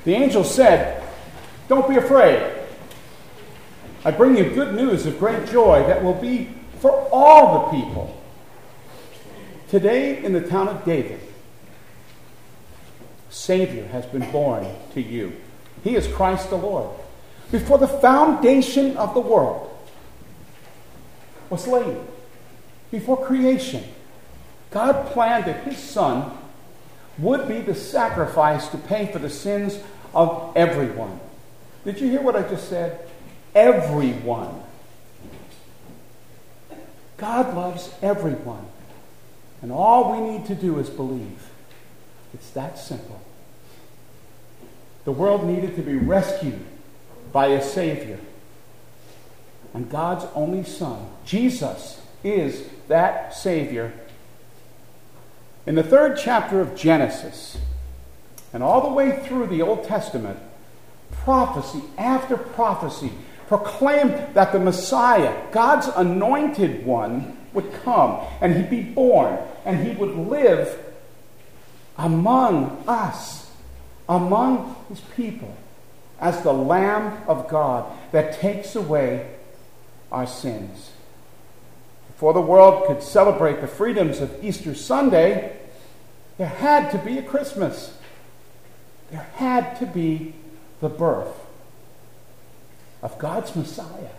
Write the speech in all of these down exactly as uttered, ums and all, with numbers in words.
The angel said, "Don't be afraid. I bring you good news of great joy that will be for all the people. Today in the town of David, a Savior has been born to you. He is Christ the Lord. Before the foundation of the world was laid, before creation, God planned that his Son would be the sacrifice to pay for the sins of everyone." Did you hear what I just said? Everyone. God loves everyone. And all we need to do is believe. It's that simple. The world needed to be rescued by a Savior. And God's only Son, Jesus, is that Savior. In the third chapter of Genesis, and all the way through the Old Testament, prophecy after prophecy proclaimed that the Messiah, God's anointed one, would come, and he'd be born, and he would live among us, among his people, as the Lamb of God that takes away our sins. Before the world could celebrate the freedoms of Easter Sunday, there had to be a Christmas. There had to be the birth of God's Messiah,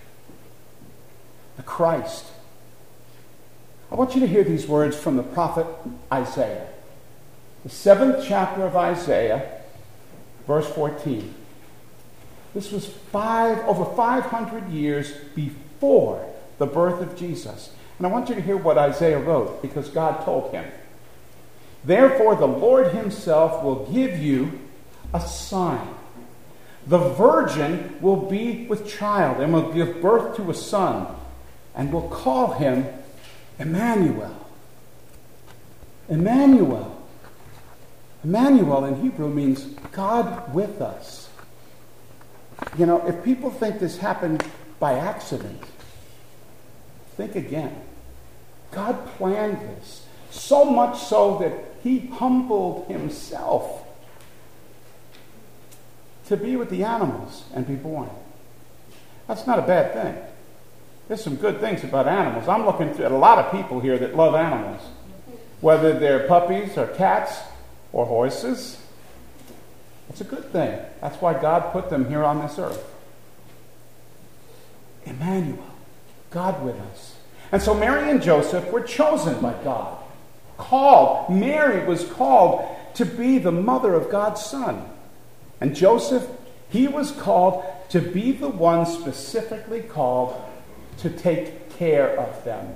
the Christ. I want you to hear these words from the prophet Isaiah. The seventh chapter of Isaiah, verse fourteen. This was five over five hundred years before the birth of Jesus. And I want you to hear what Isaiah wrote, because God told him. "Therefore the Lord himself will give you a sign. The virgin will be with child and will give birth to a son, and will call him Emmanuel." Emmanuel. Emmanuel in Hebrew means God with us. You know, if people think this happened by accident, think again. God planned this, so much so that he humbled himself to be with the animals and be born. That's not a bad thing. There's some good things about animals. I'm looking at a lot of people here that love animals, whether they're puppies or cats or horses. It's a good thing. That's why God put them here on this earth. Emmanuel, God with us. And so Mary and Joseph were chosen by God. Called. Mary was called to be the mother of God's Son. And Joseph, he was called to be the one specifically called to take care of them.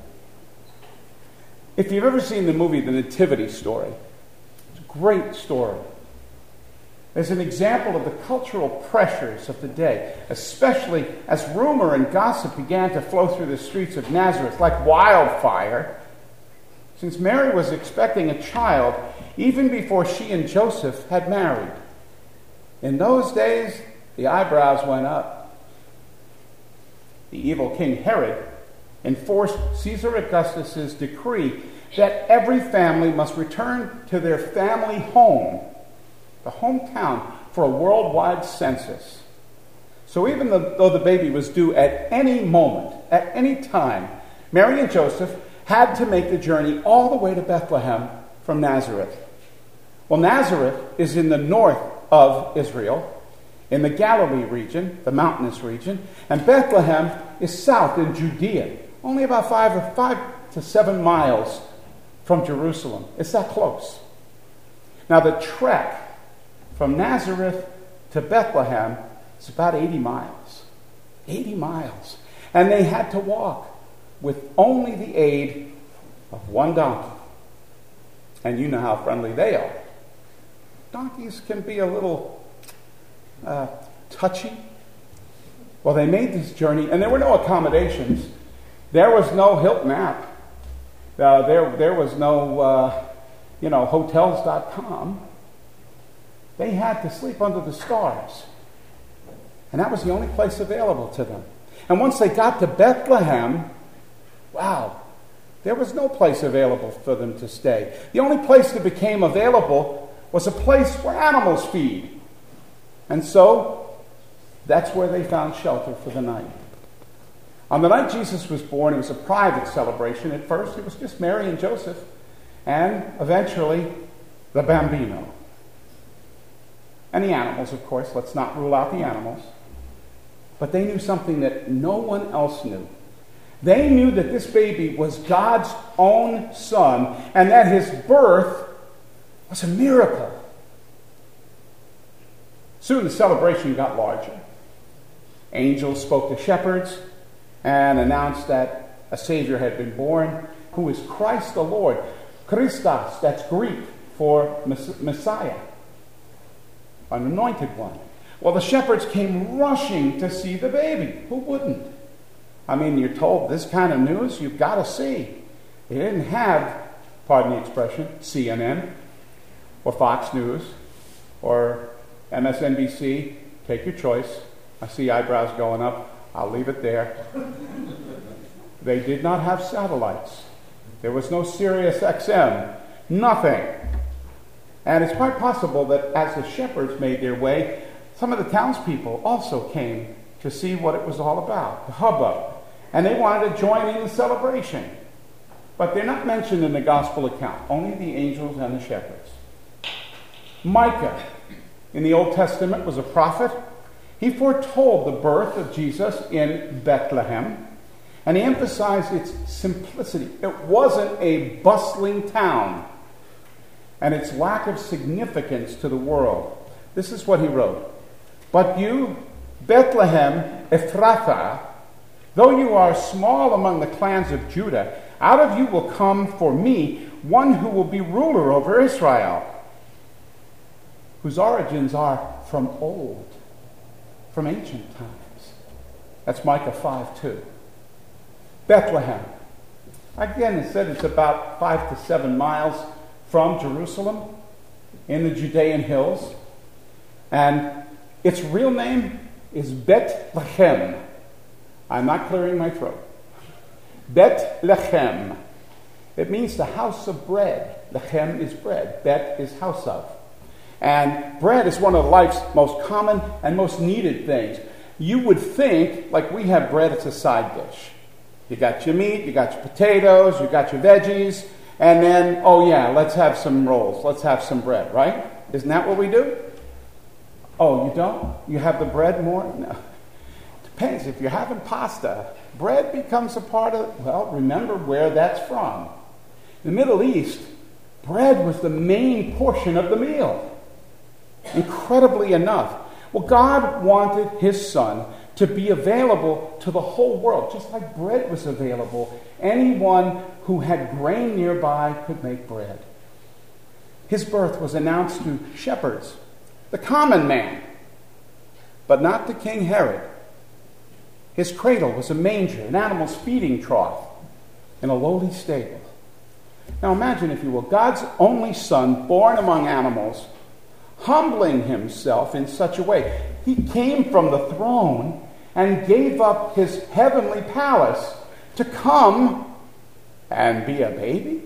If you've ever seen the movie The Nativity Story, it's a great story. There's an example of the cultural pressures of the day, especially as rumor and gossip began to flow through the streets of Nazareth like wildfire. Since Mary was expecting a child even before she and Joseph had married. In those days, the eyebrows went up. The evil King Herod enforced Caesar Augustus' decree that every family must return to their family home, the hometown, for a worldwide census. So even though the baby was due at any moment, at any time, Mary and Joseph had to make the journey all the way to Bethlehem from Nazareth. Well, Nazareth is in the north of Israel, in the Galilee region, the mountainous region, and Bethlehem is south in Judea, only about five or five to seven miles from Jerusalem. It's that close. Now the trek from Nazareth to Bethlehem is about eighty miles. eighty miles. And they had to walk with only the aid of one donkey. And you know how friendly they are. Donkeys can be a little uh, touchy. Well, they made this journey, and there were no accommodations. There was no Hilton app. Uh, there, there was no, uh, you know, hotels dot com. They had to sleep under the stars. And that was the only place available to them. And once they got to Bethlehem, wow, there was no place available for them to stay. The only place that became available was a place where animals feed. And so, that's where they found shelter for the night. On the night Jesus was born, it was a private celebration. At first, it was just Mary and Joseph, and eventually, the bambino. And the animals, of course. Let's not rule out the animals. But they knew something that no one else knew. They knew that this baby was God's own son, and that his birth was a miracle. Soon the celebration got larger. Angels spoke to shepherds and announced that a Savior had been born, who is Christ the Lord. Christos, that's Greek for Messiah, an anointed one. Well, the shepherds came rushing to see the baby. Who wouldn't? I mean, you're told this kind of news, you've got to see. They didn't have, pardon the expression, C N N or Fox News or M S N B C. Take your choice. I see eyebrows going up. I'll leave it there. They did not have satellites. There was no Sirius X M. Nothing. And it's quite possible that as the shepherds made their way, some of the townspeople also came to see what it was all about, the hubbub. And they wanted to join in the celebration. But they're not mentioned in the gospel account, only the angels and the shepherds. Micah, in the Old Testament, was a prophet. He foretold the birth of Jesus in Bethlehem, and he emphasized its simplicity. It wasn't a bustling town, and its lack of significance to the world. This is what he wrote. But you, Bethlehem Ephrathah, though you are small among the clans of Judah, out of you will come for me one who will be ruler over Israel, whose origins are from old, from ancient times. That's Micah five two. Bethlehem. Again, it said it's about five to seven miles from Jerusalem in the Judean hills. And its real name is Bethlehem. I'm not clearing my throat. Bethlehem. It means the house of bread. Lechem is bread. Bet is house of. And bread is one of life's most common and most needed things. You would think, like we have bread, it's a side dish. You got your meat, you got your potatoes, you got your veggies, and then, oh yeah, let's have some rolls, let's have some bread, right? Isn't that what we do? Oh, you don't? You have the bread more? No. Depends. If you're having pasta, bread becomes a part of, well, remember where that's from. In the Middle East, bread was the main portion of the meal. Incredibly enough. Well, God wanted his son to be available to the whole world, just like bread was available. Anyone who had grain nearby could make bread. His birth was announced to shepherds, the common man, but not to King Herod. His cradle was a manger, an animal's feeding trough, in a lowly stable. Now imagine, if you will, God's only son, born among animals, humbling himself in such a way. He came from the throne and gave up his heavenly palace to come and be a baby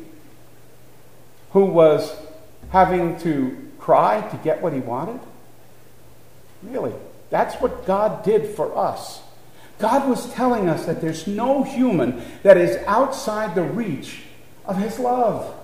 who was having to cry to get what he wanted. Really, that's what God did for us. God was telling us that there's no human that is outside the reach of his love.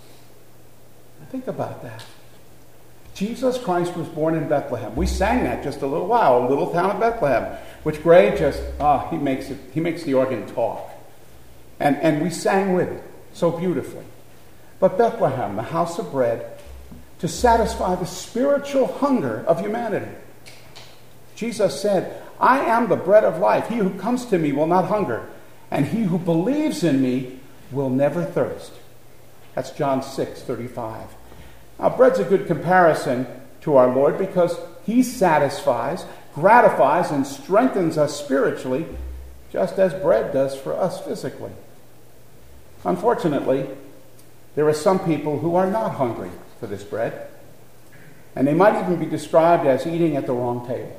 Think about that. Jesus Christ was born in Bethlehem. We sang that just a little while, a little town of Bethlehem, which Gray just, ah, he makes it, he makes the organ talk. And, and we sang with it so beautifully. But Bethlehem, the house of bread, to satisfy the spiritual hunger of humanity. Jesus said, I am the bread of life. He who comes to me will not hunger, and he who believes in me will never thirst. That's John six thirty-five. Now, bread's a good comparison to our Lord because he satisfies, gratifies, and strengthens us spiritually, just as bread does for us physically. Unfortunately, there are some people who are not hungry for this bread, and they might even be described as eating at the wrong table.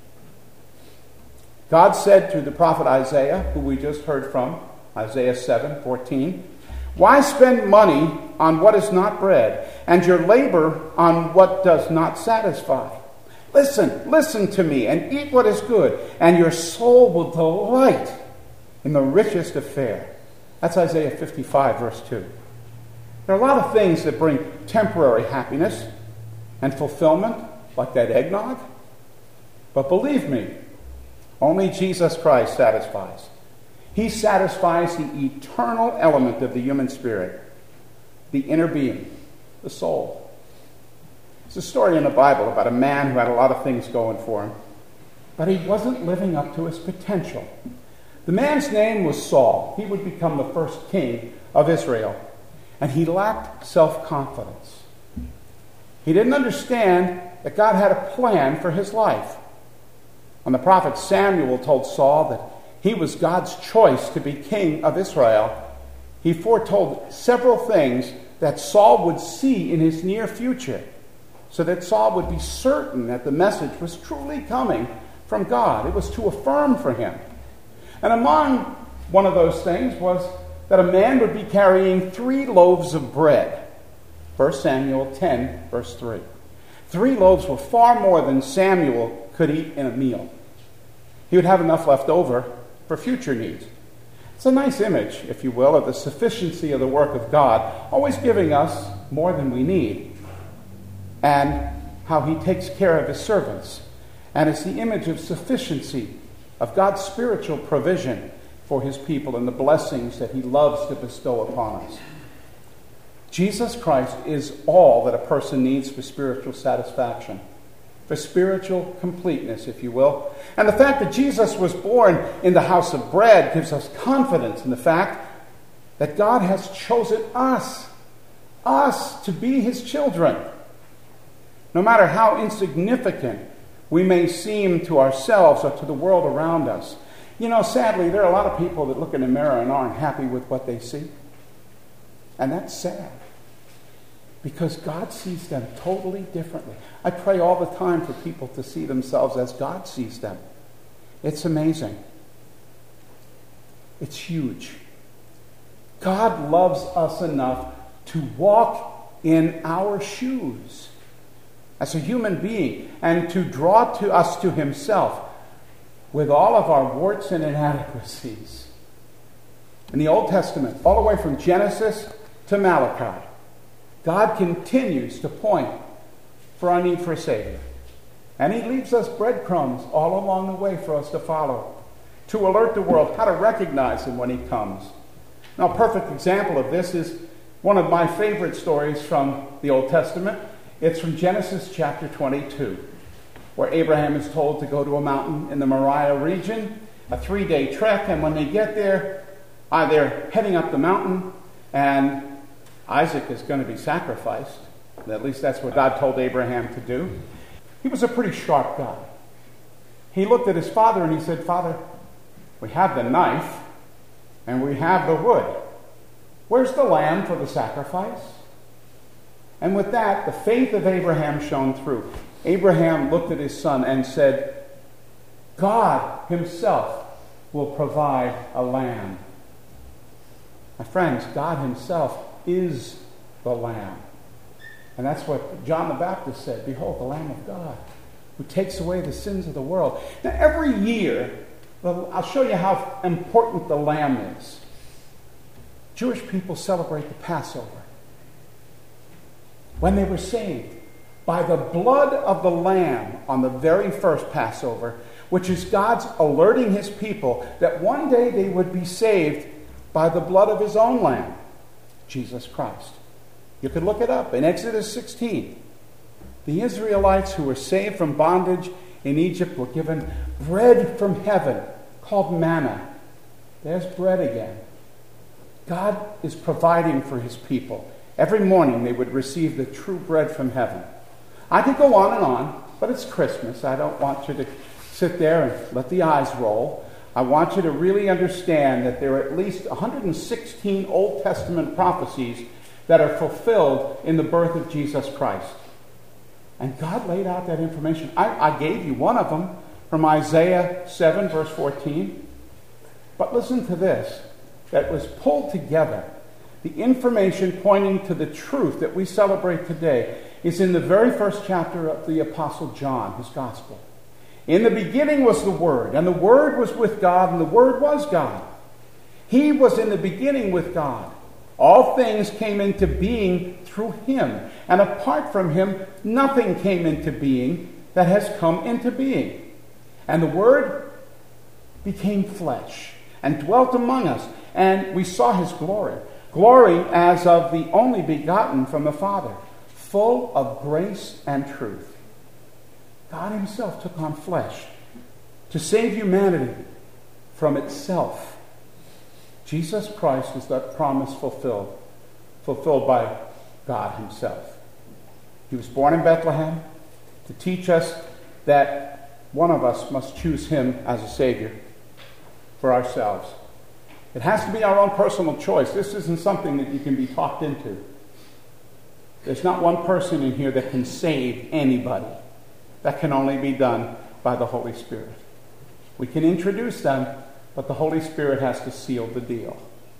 God said to the prophet Isaiah, who we just heard from, Isaiah seven fourteen, why spend money on what is not bread, and your labor on what does not satisfy? Listen, listen to me, and eat what is good, and your soul will delight in the richest of fare. That's Isaiah fifty-five, verse two. There are a lot of things that bring temporary happiness and fulfillment, like that eggnog. But believe me, only Jesus Christ satisfies. He satisfies the eternal element of the human spirit, the inner being, the soul. There's a story in the Bible about a man who had a lot of things going for him, but he wasn't living up to his potential. The man's name was Saul. He would become the first king of Israel, and he lacked self-confidence. He didn't understand that God had a plan for his life. When the prophet Samuel told Saul that he was God's choice to be king of Israel, he foretold several things that Saul would see in his near future, so that Saul would be certain that the message was truly coming from God. It was to affirm for him. And among one of those things was that a man would be carrying three loaves of bread. First Samuel ten, verse three. Three loaves were far more than Samuel could eat in a meal. He would have enough left over for future needs. It's a nice image, if you will, of the sufficiency of the work of God, always giving us more than we need, and how he takes care of his servants. And it's the image of sufficiency, of God's spiritual provision for his people and the blessings that he loves to bestow upon us. Jesus Christ is all that a person needs for spiritual satisfaction, for spiritual completeness, if you will. And the fact that Jesus was born in the house of bread gives us confidence in the fact that God has chosen us, us to be his children. No matter how insignificant we may seem to ourselves or to the world around us. You know, sadly, there are a lot of people that look in the mirror and aren't happy with what they see. And that's sad, because God sees them totally differently. I pray all the time for people to see themselves as God sees them. It's amazing. It's huge. God loves us enough to walk in our shoes as a human being and to draw to us to himself with all of our warts and inadequacies. In the Old Testament, all the way from Genesis to Malachi, God continues to point for our need for a Savior. And he leaves us breadcrumbs all along the way for us to follow, to alert the world how to recognize him when he comes. Now, a perfect example of this is one of my favorite stories from the Old Testament. It's from Genesis chapter twenty-two, where Abraham is told to go to a mountain in the Moriah region, a three-day trek, and when they get there, uh, they're heading up the mountain, and Isaac is going to be sacrificed. At least that's what God told Abraham to do. He was a pretty sharp guy. He looked at his father and he said, "Father, we have the knife and we have the wood. Where's the lamb for the sacrifice?" And with that, the faith of Abraham shone through. Abraham looked at his son and said, "God himself will provide a lamb." My friends, God himself is the Lamb. And that's what John the Baptist said, "Behold, the Lamb of God, who takes away the sins of the world." Now, every year, I'll show you how important the Lamb is. Jewish people celebrate the Passover. When they were saved, by the blood of the Lamb on the very first Passover, which is God's alerting his people that one day they would be saved by the blood of his own Lamb, Jesus Christ. You could look it up in Exodus sixteen. The Israelites who were saved from bondage in Egypt were given bread from heaven called manna. There's bread again. God is providing for his people. Every morning they would receive the true bread from heaven. I could go on and on, but it's Christmas. I don't want you to sit there and let the eyes roll. I want you to really understand that there are at least one hundred sixteen Old Testament prophecies that are fulfilled in the birth of Jesus Christ. And God laid out that information. I, I gave you one of them from Isaiah seven, verse fourteen. But listen to this, that was pulled together. The information pointing to the truth that we celebrate today is in the very first chapter of the Apostle John, his gospel. In the beginning was the Word, and the Word was with God, and the Word was God. He was in the beginning with God. All things came into being through him, and apart from him, nothing came into being that has come into being. And the Word became flesh and dwelt among us, and we saw his glory. Glory as of the only begotten from the Father, full of grace and truth. God himself took on flesh to save humanity from itself. Jesus Christ was that promise fulfilled, fulfilled by God himself. He was born in Bethlehem to teach us that one of us must choose him as a Savior for ourselves. It has to be our own personal choice. This isn't something that you can be talked into. There's not one person in here that can save anybody. That can only be done by the Holy Spirit. We can introduce them, but the Holy Spirit has to seal the deal.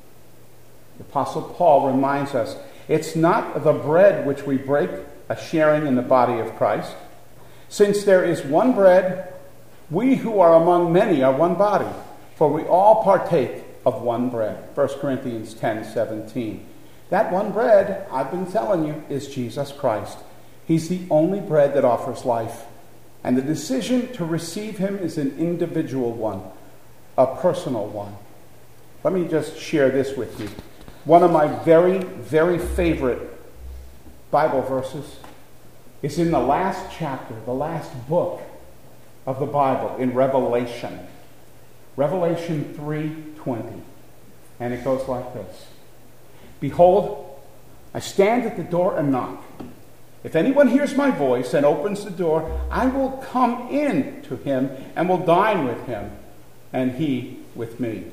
The Apostle Paul reminds us, it's not the bread which we break, a sharing in the body of Christ. Since there is one bread, we who are among many are one body, for we all partake of one bread. First Corinthians ten seventeen. That one bread, I've been telling you, is Jesus Christ. He's the only bread that offers life. And the decision to receive him is an individual one, a personal one. Let me just share this with you. One of my very, very favorite Bible verses is in the last chapter, the last book of the Bible, in Revelation. Revelation three twenty. And it goes like this. Behold, I stand at the door and knock. If anyone hears my voice and opens the door, I will come in to him and will dine with him, and he with me.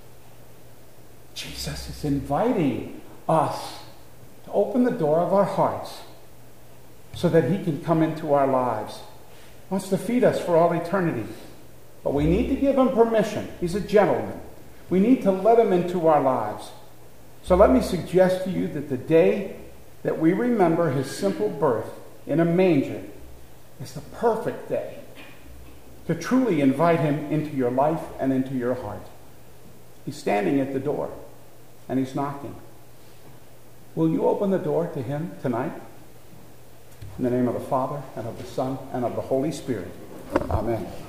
Jesus is inviting us to open the door of our hearts so that he can come into our lives. He wants to feed us for all eternity. But we need to give him permission. He's a gentleman. We need to let him into our lives. So let me suggest to you that the day that we remember his simple birth in a manger is the perfect day to truly invite him into your life and into your heart. He's standing at the door and he's knocking. Will you open the door to him tonight? In the name of the Father, and of the Son, and of the Holy Spirit. Amen.